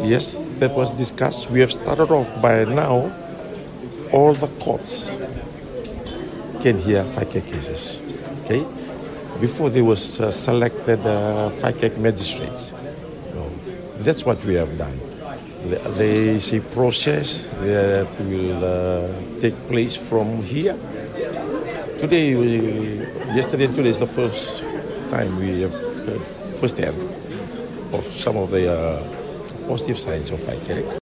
Yes, that was discussed. We have started off by now. All the courts can hear FICAC cases. Okay, before there was selected FICAC magistrates. No, that's what we have done. There is a process that will take place from here. Yesterday and today is the first time we have heard firsthand of some of the positive signs of FICAC.